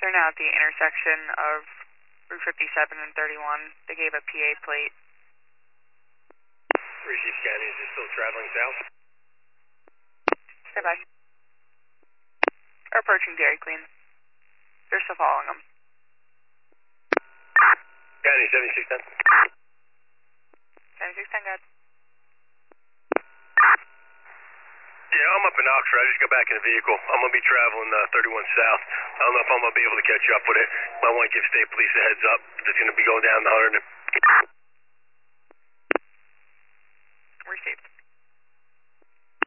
They're now at the intersection of Route 57 and 31. They gave a PA plate. Receive scanning, is it still traveling south? Stand by. Are approaching Dairy Queen. They're still following them. Scanning, 7610. 7610, good. Yeah, I'm up in Oxford. I just got back in the vehicle. I'm going to be traveling 31 south. I don't know if I'm going to be able to catch up with it. Might want to give state police a heads up if it's going to be going down the 100. Received.